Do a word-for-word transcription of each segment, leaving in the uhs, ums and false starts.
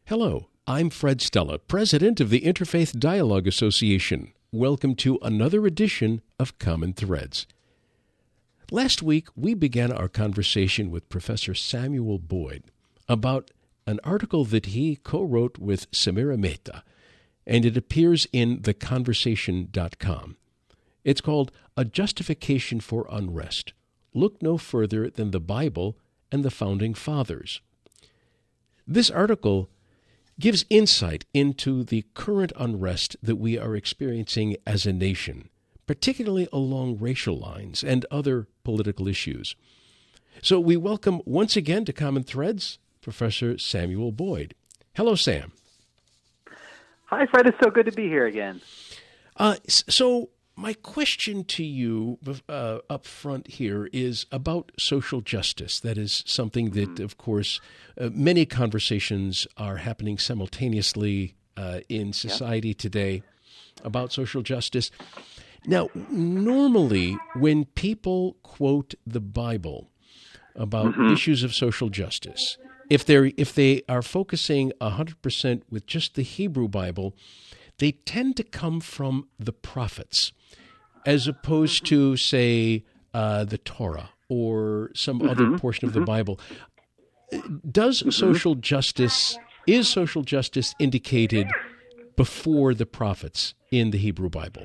Hello, I'm Fred Stella, President of the Interfaith Dialogue Association. Welcome to another edition of Common Threads. Last week, we began our conversation with Professor Samuel Boyd about an article that he co-wrote with Samira Mehta, and it appears in the conversation dot com. It's called A Justification for Unrest. Look no further than the Bible and the Founding Fathers. This article gives insight into the current unrest that we are experiencing as a nation, particularly along racial lines and other political issues. So we welcome once again to Common Threads, Professor Samuel Boyd. Hello, Sam. Hi, Fred. It's so good to be here again. Uh, so my question to you uh, up front here is about social justice. That is something that, mm-hmm. of course, uh, many conversations are happening simultaneously uh, in society yeah. today about social justice. Now, normally when people quote the Bible about mm-hmm. issues of social justice, if they're if they are focusing one hundred percent with just the Hebrew Bible, they tend to come from the prophets, as opposed to, say, uh, the Torah or some mm-hmm. other portion of mm-hmm. the Bible. Does mm-hmm. social justice, is social justice indicated before the prophets in the Hebrew Bible?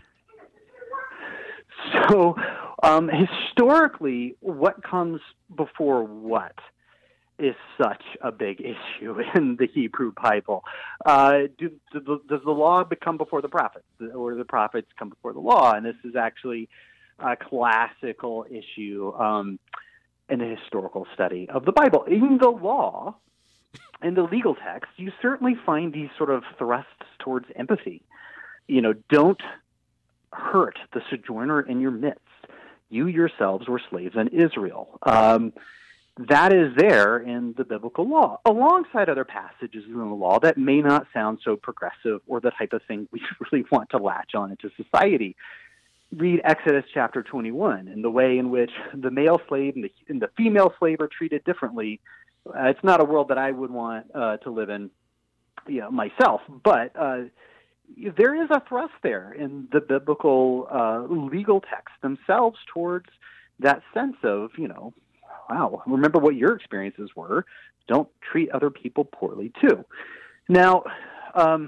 So, um, historically, what comes before what is such a big issue in the Hebrew Bible. Uh, do, do, does the law become before the prophets, or the prophets come before the law? And this is actually a classical issue um, in the historical study of the Bible. In the law, in the legal text, you certainly find these sort of thrusts towards empathy. You know, don't hurt the sojourner in your midst. You yourselves were slaves in Israel. Um, That is there in the biblical law, alongside other passages in the law that may not sound so progressive or the type of thing we really want to latch on into society. Read Exodus chapter twenty-one, and the way in which the male slave and the, and the female slave are treated differently. Uh, it's not a world that I would want uh, to live in, you know, myself, but uh, there is a thrust there in the biblical uh, legal texts themselves towards that sense of, you know, wow, remember what your experiences were. Don't treat other people poorly, too. Now, um,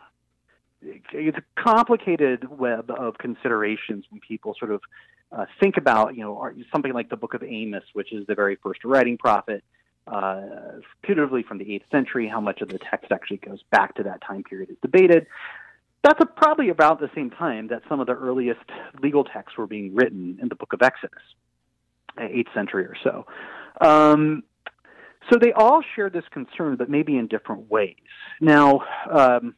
it's a complicated web of considerations when people sort of uh, think about, you know, something like the book of Amos, which is the very first writing prophet, uh, putatively from the eighth century. How much of the text actually goes back to that time period is debated. That's a, probably about the same time that some of the earliest legal texts were being written in the book of Exodus. eighth century or so. Um, so they all share this concern, but maybe in different ways. Now, um,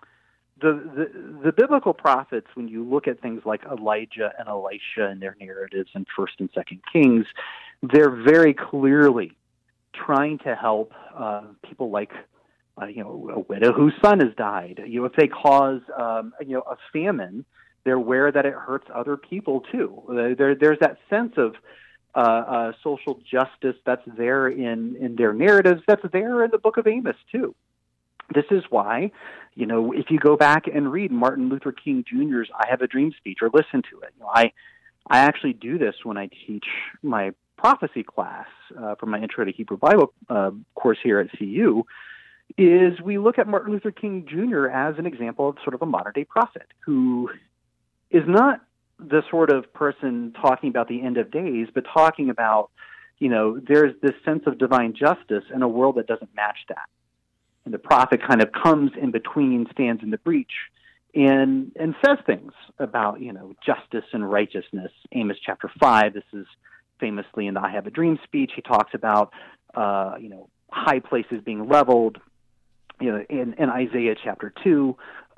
the, the the biblical prophets, when you look at things like Elijah and Elisha and their narratives in First and Second Kings, they're very clearly trying to help uh, people like uh, you know, a widow whose son has died. You know, if they cause um, you know, a famine, they're aware that it hurts other people too. There, there's that sense of Uh, uh, social justice that's there in, in their narratives, that's there in the book of Amos, too. This is why, you know, if you go back and read Martin Luther King Junior's I Have a Dream speech or listen to it, you know, I I actually do this when I teach my prophecy class uh, for my Intro to Hebrew Bible uh, course here at C U, is we look at Martin Luther King Junior as an example of sort of a modern-day prophet who is not the sort of person talking about the end of days, but talking about, you know, there's this sense of divine justice in a world that doesn't match that. And the prophet kind of comes in between, stands in the breach, and and says things about, you know, justice and righteousness. Amos chapter five, this is famously in the I Have a Dream speech, he talks about, uh, you know, high places being leveled. You know, in, in Isaiah chapter two.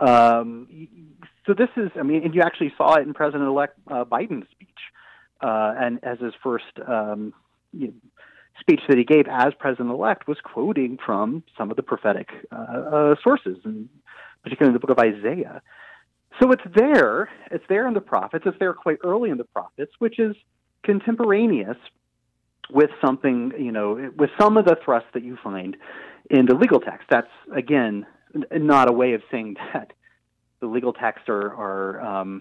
Um, so this is, I mean, and you actually saw it in President-elect uh, Biden's speech, uh, and as his first um, you know, speech that he gave as president-elect was quoting from some of the prophetic uh, uh, sources, and particularly in the book of Isaiah. So it's there, it's there in the prophets, it's there quite early in the prophets, which is contemporaneous with something, you know, with some of the thrust that you find in the legal text. That's, again, n- not a way of saying that the legal texts are, are um,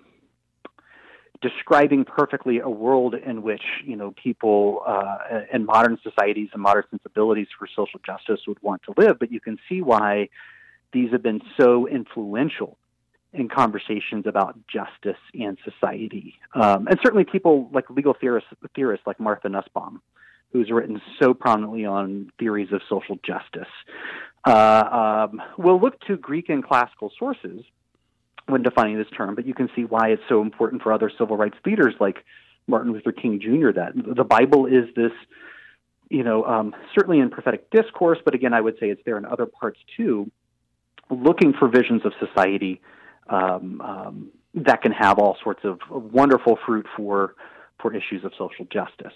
describing perfectly a world in which, you know, people uh, in modern societies and modern sensibilities for social justice would want to live. But you can see why these have been so influential in conversations about justice and society. Um, and certainly people like legal theorists, theorists like Martha Nussbaum, who's written so prominently on theories of social justice, uh, um, will look to Greek and classical sources when defining this term, but you can see why it's so important for other civil rights leaders like Martin Luther King Junior that the Bible is this, you know, um, certainly in prophetic discourse, but again, I would say it's there in other parts too, looking for visions of society um, um, that can have all sorts of wonderful fruit for for issues of social justice.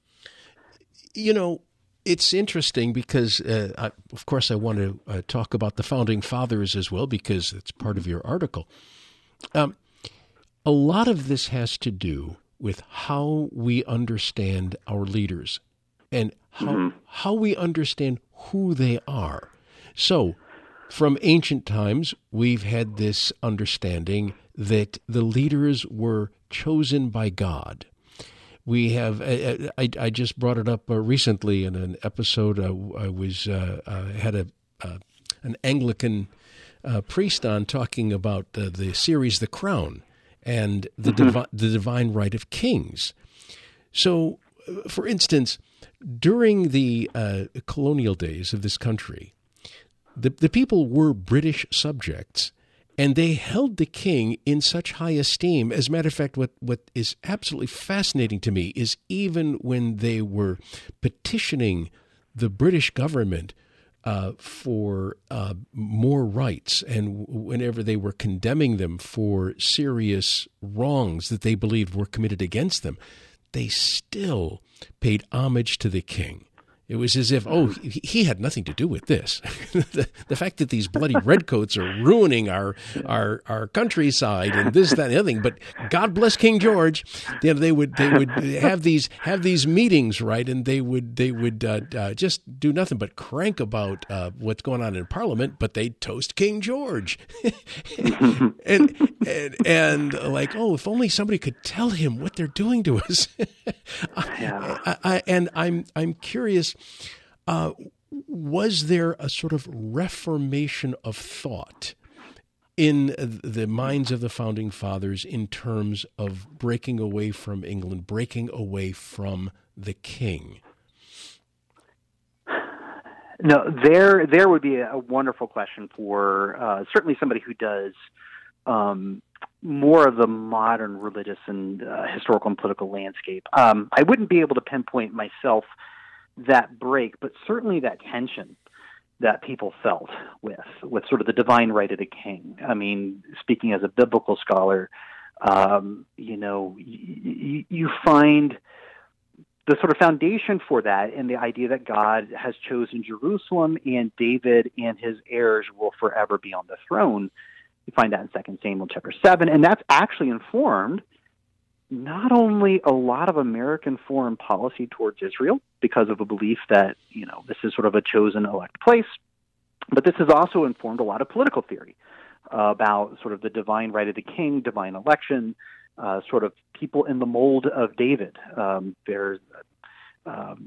You know, it's interesting because, uh, I, of course, I want to uh, talk about the Founding Fathers as well because it's part of your article. Um, a lot of this has to do with how we understand our leaders and how mm-hmm. how we understand who they are. So, from ancient times, we've had this understanding that the leaders were chosen by God. We have. I, I, I just brought it up uh, recently in an episode. Uh, I was uh, uh, had a uh, an Anglican uh, priest on talking about uh, the series The Crown and the mm-hmm. divi- the divine right of kings. So, uh, for instance, during the uh, colonial days of this country, the the people were British subjects. And they held the king in such high esteem. As a matter of fact, what, what is absolutely fascinating to me is even when they were petitioning the British government uh, for uh, more rights, and whenever they were condemning them for serious wrongs that they believed were committed against them, they still paid homage to the king. It was as if, oh, he, he had nothing to do with this. the, the fact that these bloody redcoats are ruining our our our countryside and this, that, and the other thing. But God bless King George. You know, they would they would have these have these meetings, right? And they would they would uh, uh, just do nothing but crank about uh, what's going on in Parliament. But they toast King George, and, and and like, oh, if only somebody could tell him what they're doing to us. yeah. I, I, and I'm I'm curious. Uh, was there a sort of reformation of thought in the minds of the Founding Fathers in terms of breaking away from England, breaking away from the king? No, there there would be a wonderful question for uh, certainly somebody who does um, more of the modern religious and uh, historical and political landscape. Um, I wouldn't be able to pinpoint myself that break, but certainly that tension that people felt with, with sort of the divine right of the king. I mean, speaking as a biblical scholar, um, you know, y- y- you find the sort of foundation for that in the idea that God has chosen Jerusalem and David and his heirs will forever be on the throne. You find that in Second Samuel chapter seven, and that's actually informed not only a lot of American foreign policy towards Israel because of a belief that, you know, this is sort of a chosen elect place, but this has also informed a lot of political theory uh, about sort of the divine right of the king, divine election, uh, sort of people in the mold of David. Um, there's um,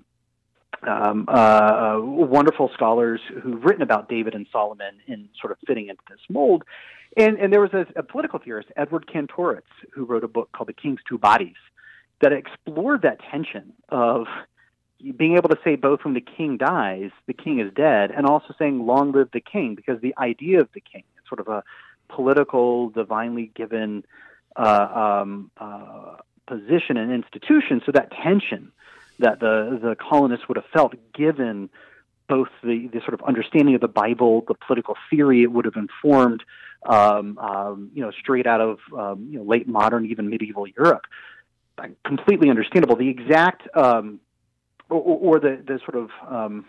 um, uh, wonderful scholars who've written about David and Solomon in sort of fitting into this mold. And, and there was a, a political theorist, Edward Kantorowicz, who wrote a book called The King's Two Bodies that explored that tension of being able to say both when the king dies, the king is dead, and also saying long live the king, because the idea of the king is sort of a political, divinely given uh, um, uh, position and institution. So that tension that the, the colonists would have felt given both the, the sort of understanding of the Bible, the political theory it would have informed, um, um, you know, straight out of um, you know, late modern, even medieval Europe. Completely understandable. The exact, um, or, or the, the sort of um,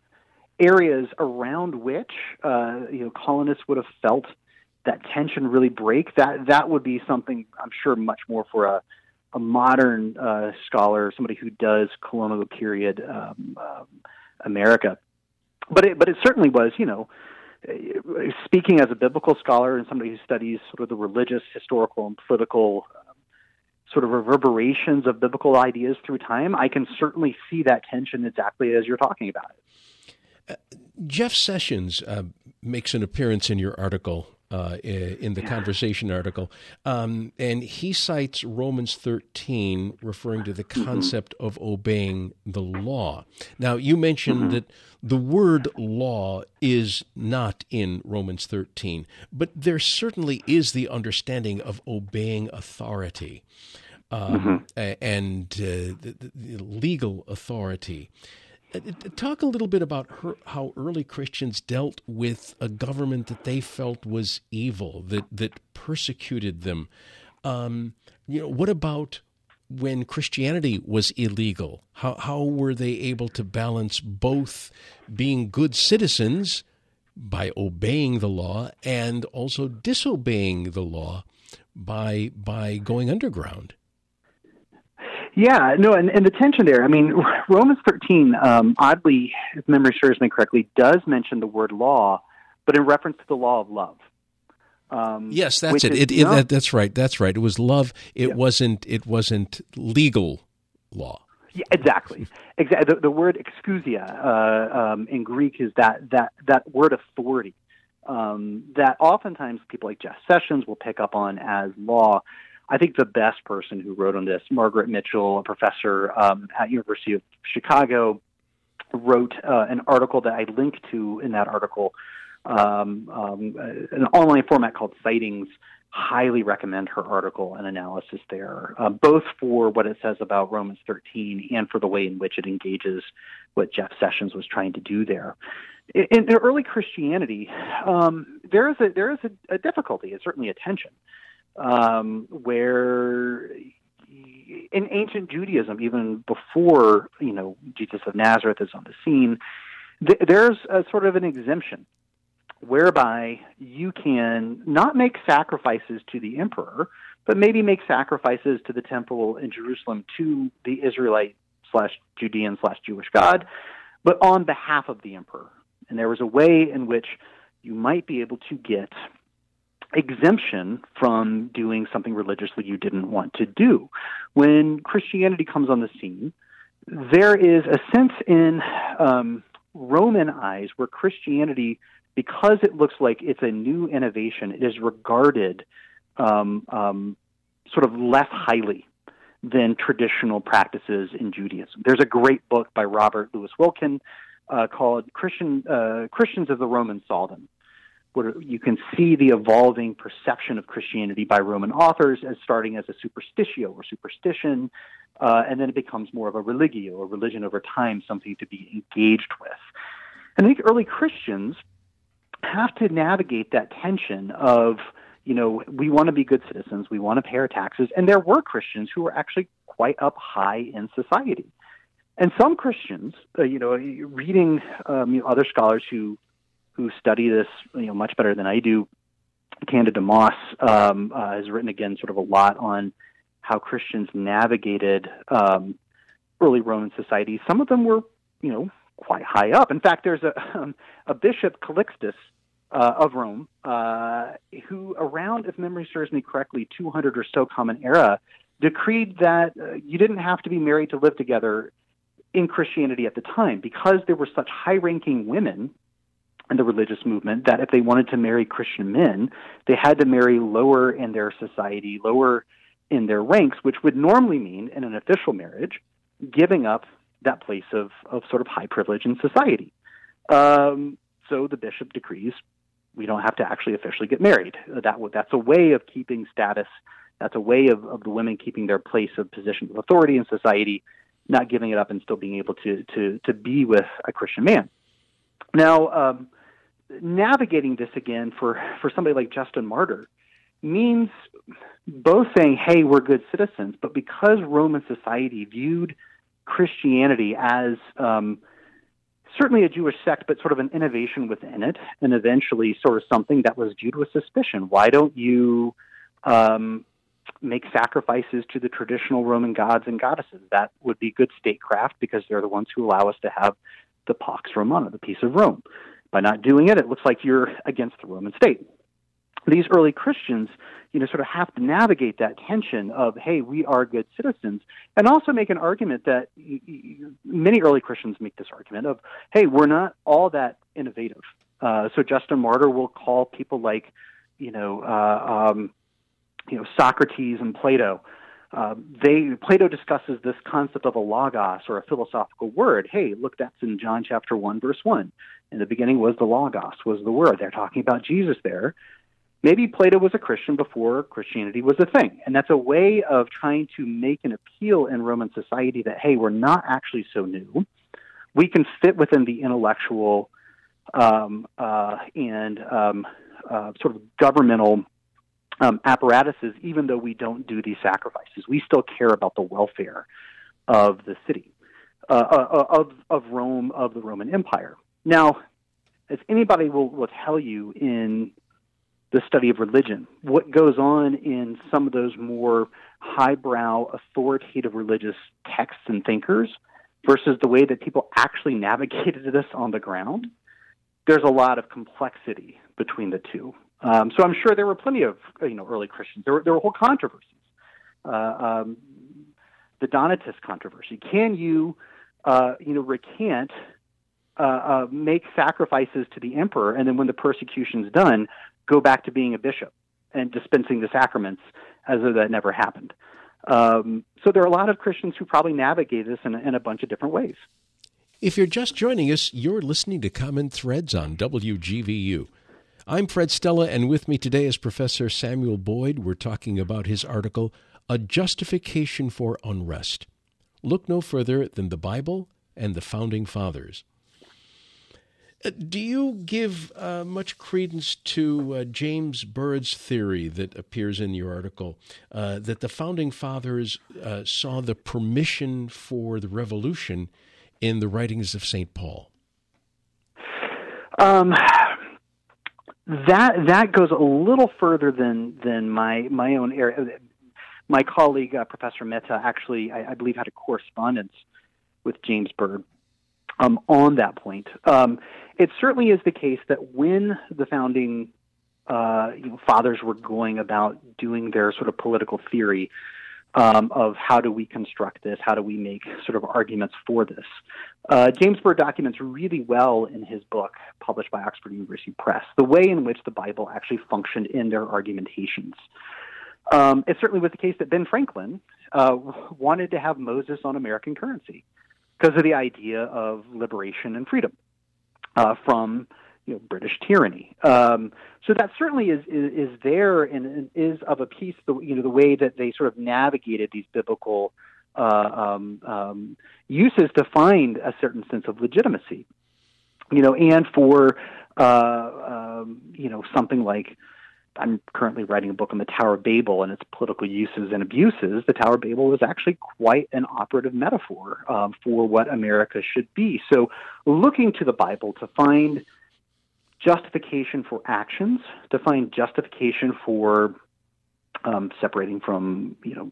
areas around which uh, you know colonists would have felt that tension really break. That that would be something I'm sure much more for a, a modern uh, scholar, somebody who does colonial period um, um, America. but it, but it certainly was, you know, speaking as a biblical scholar and somebody who studies sort of the religious, historical, and political um, sort of reverberations of biblical ideas through time, I can certainly see that tension exactly as you're talking about it. Uh, Jeff Sessions uh, makes an appearance in your article, uh, in the Conversation article, um, and he cites Romans thirteen, referring to the concept mm-hmm. of obeying the law. Now, you mentioned mm-hmm. that the word law is not in Romans thirteen, but there certainly is the understanding of obeying authority um, mm-hmm. and uh, the, the legal authority. Talk a little bit about her, how early Christians dealt with a government that they felt was evil, that that persecuted them. Um, you know, what about when Christianity was illegal? How how were they able to balance both being good citizens by obeying the law and also disobeying the law by by going underground? Yeah, no, and, and the tension there, I mean, Romans thirteen, um, oddly, if memory serves me correctly, does mention the word law, but in reference to the law of love. Um, yes, that's it. Is, it, it no, that, that's right. That's right. It was love. It yeah. wasn't. It wasn't legal law. Yeah, exactly. Exactly. The, the word exousia uh, um, in Greek is that that that word authority um, that oftentimes people like Jeff Sessions will pick up on as law. I think the best person who wrote on this, Margaret Mitchell, a professor um, at University of Chicago, wrote uh, an article that I linked to in that article, um, um, an online format called Sightings. Highly recommend her article and analysis there, uh, both for what it says about Romans thirteen and for the way in which it engages what Jeff Sessions was trying to do there. In, in early Christianity, um, there is a there is a, a difficulty, it's certainly a tension. Um, where in ancient Judaism, even before, you know, Jesus of Nazareth is on the scene, th- there's a sort of an exemption whereby you can not make sacrifices to the emperor, but maybe make sacrifices to the temple in Jerusalem to the Israelite slash Judean slash Jewish God, but on behalf of the emperor. And there was a way in which you might be able to get exemption from doing something religiously you didn't want to do. When Christianity comes on the scene, there is a sense in um, Roman eyes where Christianity, because it looks like it's a new innovation, it is regarded um, um, sort of less highly than traditional practices in Judaism. There's a great book by Robert Louis Wilkin uh, called Christian uh, Christians of the Roman Soldan, where you can see the evolving perception of Christianity by Roman authors as starting as a superstitio or superstition, uh, and then it becomes more of a religio, a religion over time, something to be engaged with. And I think early Christians have to navigate that tension of, you know, we want to be good citizens, we want to pay our taxes, and there were Christians who were actually quite up high in society. And some Christians, uh, you know, reading um, you know, other scholars who who study this, you know, much better than I do. Candida Moss um, uh, has written, again, sort of a lot on how Christians navigated um, early Roman society. Some of them were, you know, quite high up. In fact, there's a, um, a bishop, Calixtus uh, of Rome, uh, who around, if memory serves me correctly, two hundred or so Common Era, decreed that uh, you didn't have to be married to live together in Christianity at the time, because there were such high-ranking women and the religious movement that if they wanted to marry Christian men, they had to marry lower in their society, lower in their ranks, which would normally mean, in an official marriage, giving up that place of, of sort of high privilege in society. Um, so the bishop decrees we don't have to actually officially get married. That That's a way of keeping status. That's a way of, of the women keeping their place of position of authority in society, not giving it up and still being able to, to, to be with a Christian man. Now, um, navigating this again for, for somebody like Justin Martyr means both saying, hey, we're good citizens, but because Roman society viewed Christianity as um, certainly a Jewish sect, but sort of an innovation within it, and eventually sort of something that was viewed with suspicion. Why don't you um, make sacrifices to the traditional Roman gods and goddesses? That would be good statecraft because they're the ones who allow us to have the Pax Romana, the peace of Rome. By not doing it, it looks like you're against the Roman state. These early Christians, you know, sort of have to navigate that tension of, hey, we are good citizens, and also make an argument that y- y- many early Christians make this argument of, hey, we're not all that innovative. Uh, so Justin Martyr will call people like, you know, uh, um, you know, Socrates and Plato. Uh, they Plato discusses this concept of a logos, or a philosophical word. Hey, look, that's in John chapter one, verse one. In the beginning was the logos, was the word. They're talking about Jesus there. Maybe Plato was a Christian before Christianity was a thing. And that's a way of trying to make an appeal in Roman society that, hey, we're not actually so new. We can fit within the intellectual um, uh, and um, uh, sort of governmental um, apparatuses, even though we don't do these sacrifices. We still care about the welfare of the city, uh, uh, of, of Rome, of the Roman Empire. Now, as anybody will, will tell you in the study of religion, what goes on in some of those more highbrow, authoritative religious texts and thinkers versus the way that people actually navigated this on the ground, there's a lot of complexity between the two. Um, so I'm sure there were plenty of you know early Christians. There were, there were whole controversies. Uh, um, the Donatist controversy. Can you, uh, you know, recant, uh, uh, make sacrifices to the emperor, and then when the persecution's done, go back to being a bishop and dispensing the sacraments as though that never happened? Um, so there are a lot of Christians who probably navigate this in, in a bunch of different ways. If you're just joining us, you're listening to Common Threads on W G V U. I'm Fred Stella, and with me today is Professor Samuel Boyd. We're talking about his article, A Justification for Unrest. Look no further than the Bible and the Founding Fathers. Uh, do you give uh, much credence to uh, James Byrd's theory that appears in your article, uh, that the Founding Fathers uh, saw the permission for the revolution in the writings of Saint Paul? Um, that that goes a little further than than my my own area. My colleague, uh, Professor Mehta, actually, I, I believe, had a correspondence with James Byrd um, on that point. Um, it certainly is the case that when the founding uh, you know, fathers were going about doing their sort of political theory um, of how do we construct this, how do we make sort of arguments for this, uh, James Byrd documents really well in his book, published by Oxford University Press, the way in which the Bible actually functioned in their argumentations. Um, it certainly was the case that Ben Franklin uh, wanted to have Moses on American currency because of the idea of liberation and freedom uh, from you know, British tyranny. Um, so that certainly is is, is there and, and is of a piece, the, you know, the way that they sort of navigated these biblical uh, um, um, uses to find a certain sense of legitimacy. You know, and for uh, um, you know something like, I'm currently writing a book on the Tower of Babel and its political uses and abuses. The Tower of Babel is actually quite an operative metaphor um, for what America should be. So looking to the Bible to find justification for actions, to find justification for um, separating from, you know,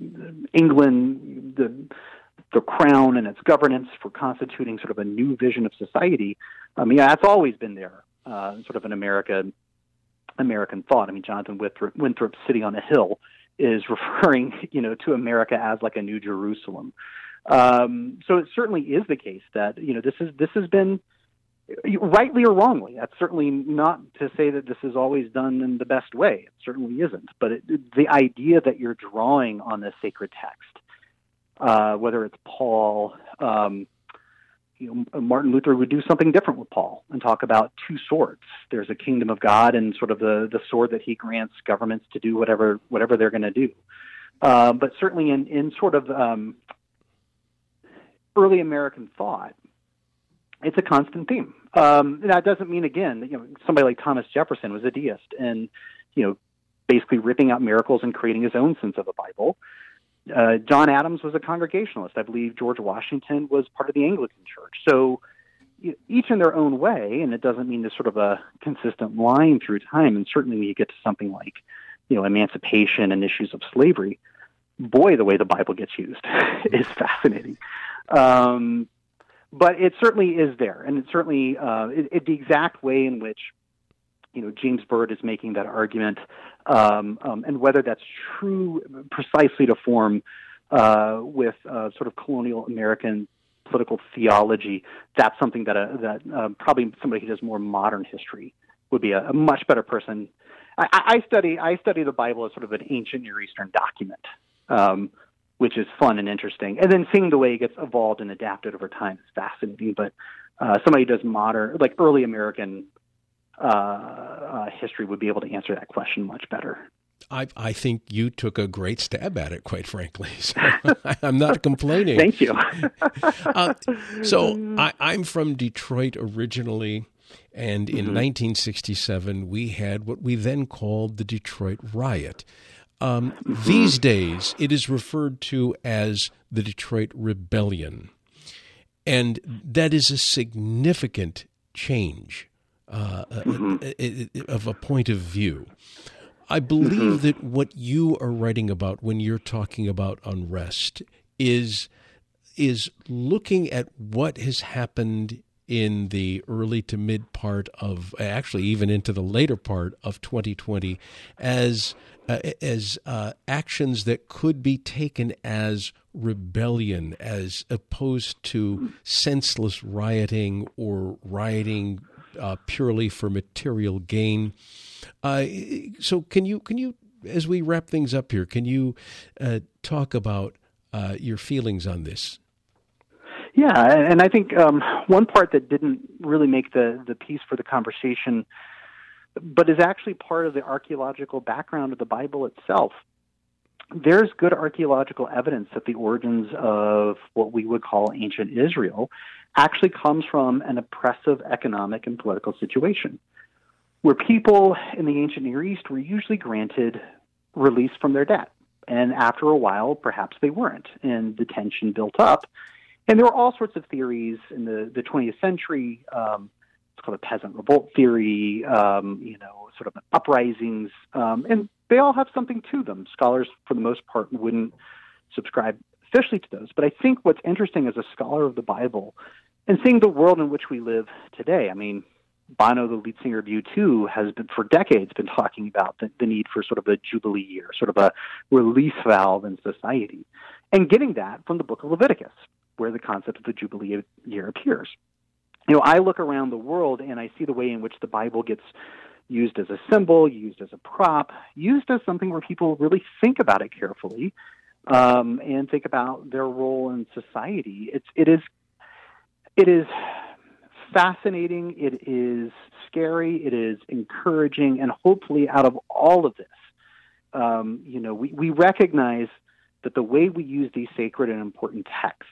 England, the the crown and its governance, for constituting sort of a new vision of society. I mean, that's always been there, uh, sort of an America American thought. I mean, Jonathan Winthrop, Winthrop's City on a Hill is referring, you know, to America as like a New Jerusalem. Um, so it certainly is the case that, you know, this is this has been, rightly or wrongly, that's certainly not to say that this is always done in the best way. It certainly isn't. But it, the idea that you're drawing on the sacred text, uh, whether it's Paul, um, You know, Martin Luther would do something different with Paul and talk about two swords. There's a kingdom of God and sort of the, the sword that he grants governments to do whatever whatever they're going to do. Uh, but certainly in, in sort of um, early American thought, it's a constant theme. Um, that doesn't mean, again, that, you know, somebody like Thomas Jefferson was a deist and, you know, basically ripping out miracles and creating his own sense of a Bible. Uh, John Adams was a Congregationalist. I believe George Washington was part of the Anglican Church. So you know, each in their own way, and it doesn't mean there's sort of a consistent line through time. And certainly when you get to something like, you know, emancipation and issues of slavery, boy, the way the Bible gets used is fascinating. Um, but it certainly is there, and it certainly uh, it, it, the exact way in which you know James Byrd is making that argument, um, um, and whether that's true precisely to form uh, with uh, sort of colonial American political theology, that's something that uh, that uh, probably somebody who does more modern history would be a, a much better person. I, I study I study the Bible as sort of an ancient Near Eastern document, um, which is fun and interesting. And then seeing the way it gets evolved and adapted over time is fascinating. But uh, somebody who does modern, like early American uh, uh, history would be able to answer that question much better. I, I think you took a great stab at it, quite frankly. So I'm not complaining. Thank you. uh, so I, I'm from Detroit originally, and in mm-hmm. nineteen sixty-seven we had what we then called the Detroit Riot. Um, mm-hmm. These days it is referred to as the Detroit Rebellion, and that is a significant change uh, mm-hmm. of a point of view. I believe mm-hmm. that what you are writing about when you're talking about unrest is is looking at what has happened in the early to mid part of, actually even into the later part of twenty twenty, as uh, as uh, actions that could be taken as rebellion, as opposed to senseless rioting or rioting uh, purely for material gain. Uh, so can you, can you, as we wrap things up here, can you uh, talk about uh, your feelings on this? Yeah, and I think um, one part that didn't really make the, the piece for the conversation, but is actually part of the archaeological background of the Bible itself. There's good archaeological evidence that the origins of what we would call ancient Israel actually comes from an oppressive economic and political situation, where people in the ancient Near East were usually granted release from their debt. And after a while, perhaps they weren't, and the tension built up. And there were all sorts of theories in the, the twentieth century. Um, it's called a peasant revolt theory, um, you know, sort of uprisings. Um, and they all have something to them. Scholars, for the most part, wouldn't subscribe officially to those. But I think what's interesting as a scholar of the Bible and seeing the world in which we live today, I mean, Bono, the lead singer of U two, has been for decades been talking about the, the need for sort of a jubilee year, sort of a release valve in society, and getting that from the book of Leviticus, where the concept of the jubilee year appears. You know, I look around the world and I see the way in which the Bible gets used as a symbol, used as a prop, used as something where people really think about it carefully um, and think about their role in society. It's it is it is. fascinating, it is scary, it is encouraging, and hopefully out of all of this, um, you know, we, we recognize that the way we use these sacred and important texts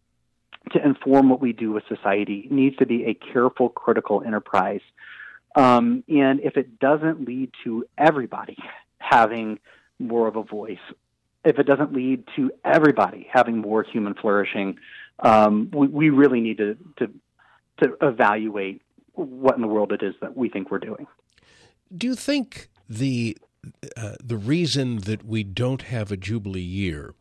to inform what we do with society needs to be a careful, critical enterprise. Um, and if it doesn't lead to everybody having more of a voice, if it doesn't lead to everybody having more human flourishing, um, we, we really need to, to to evaluate what in the world it is that we think we're doing. Do you think the uh, the reason that we don't have a Jubilee year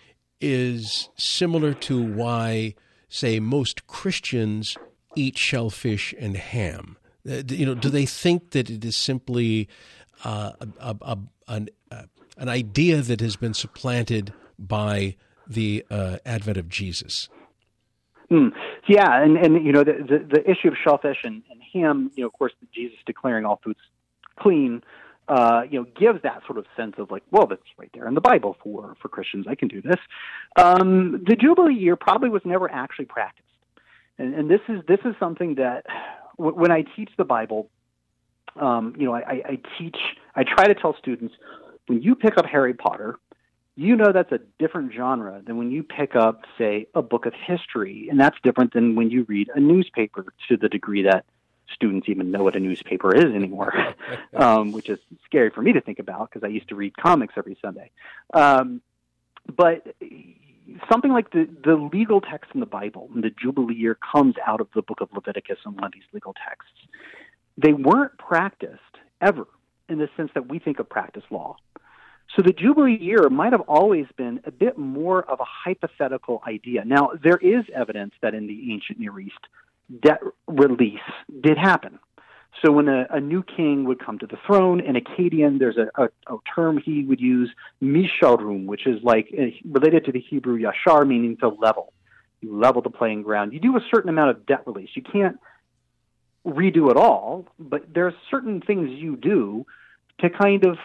is similar to why, say, most Christians eat shellfish and ham? Uh, you know, do they think that it is simply uh, a, a, an, uh, an idea that has been supplanted by the uh, advent of Jesus? Mm. Yeah, and, and you know, the, the, the issue of shellfish and, and ham, you know, of course, Jesus declaring all foods clean, uh, you know, gives that sort of sense of like, well, that's right there in the Bible for, for Christians. I can do this. Um, the Jubilee year probably was never actually practiced. And, and this is this is something that w- when I teach the Bible, um, you know, I, I teach, I try to tell students, when you pick up Harry Potter, you know that's a different genre than when you pick up, say, a book of history. And that's different than when you read a newspaper, to the degree that students even know what a newspaper is anymore, um, which is scary for me to think about because I used to read comics every Sunday. Um, but something like the, the legal text in the Bible, and the Jubilee year comes out of the book of Leviticus and one of these legal texts. They weren't practiced ever in the sense that we think of practice law. So the Jubilee year might have always been a bit more of a hypothetical idea. Now, there is evidence that in the ancient Near East, debt release did happen. So when a, a new king would come to the throne, in Akkadian, there's a, a, a term he would use, misharum, which is like uh, related to the Hebrew yashar, meaning to level. You level the playing ground. You do a certain amount of debt release. You can't redo it all, but there are certain things you do to kind of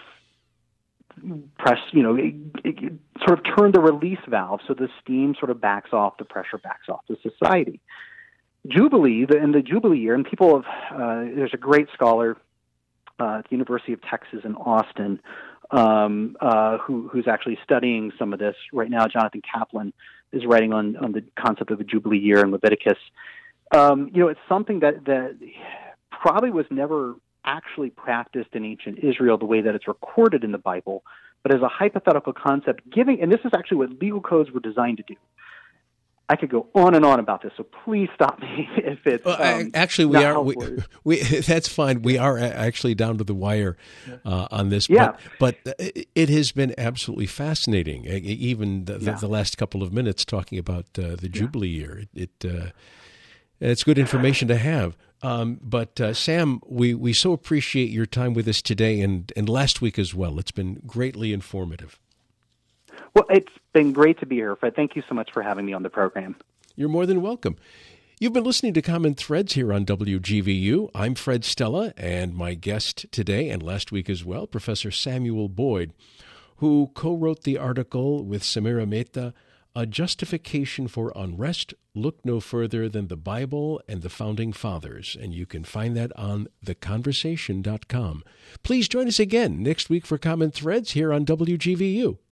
press, you know, it, it, sort of turn the release valve so the steam sort of backs off, the pressure backs off the society. Jubilee, the, in the Jubilee year, and people have, uh, there's a great scholar uh, at the University of Texas in Austin um, uh, who, who's actually studying some of this right now. Jonathan Kaplan is writing on, on the concept of the Jubilee year in Leviticus. Um, you know, it's something that, that probably was never actually practiced in ancient Israel the way that it's recorded in the Bible, but as a hypothetical concept, giving, and this is actually what legal codes were designed to do. I could go on and on about this, so please stop me if it's well, um, actually we are. We, we that's fine. We are actually down to the wire uh, on this. Yeah. But, but it has been absolutely fascinating. Even the, yeah. the, the last couple of minutes talking about uh, the Jubilee yeah. year. It, it uh, it's good information to have. Um, but uh, Sam, we, we so appreciate your time with us today and, and last week as well. It's been greatly informative. Well, it's been great to be here, Fred. Thank you so much for having me on the program. You're more than welcome. You've been listening to Common Threads here on W G V U. I'm Fred Stella, and my guest today and last week as well, Professor Samuel Boyd, who co-wrote the article with Samira Mehta, A Justification for Unrest, Look No Further Than the Bible and the Founding Fathers. And you can find that on the conversation dot com. Please join us again next week for Common Threads here on W G V U.